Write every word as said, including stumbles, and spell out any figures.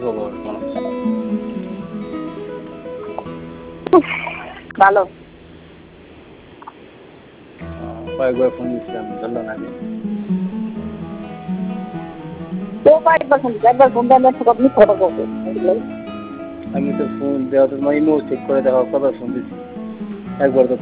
খবর তোমার? ভালো। কয়েকবার ফোন দিচ্ছিলাম, ধরলো না। তো কয়েকবার ফোন দিচ্ছি, একবার ফোন দেওয়ার আপনি কথা বলবেন। আমি তো ফোন দেওয়া তোমার ইমো চেক করে দেখো কত ফোন দিচ্ছি, একবার তো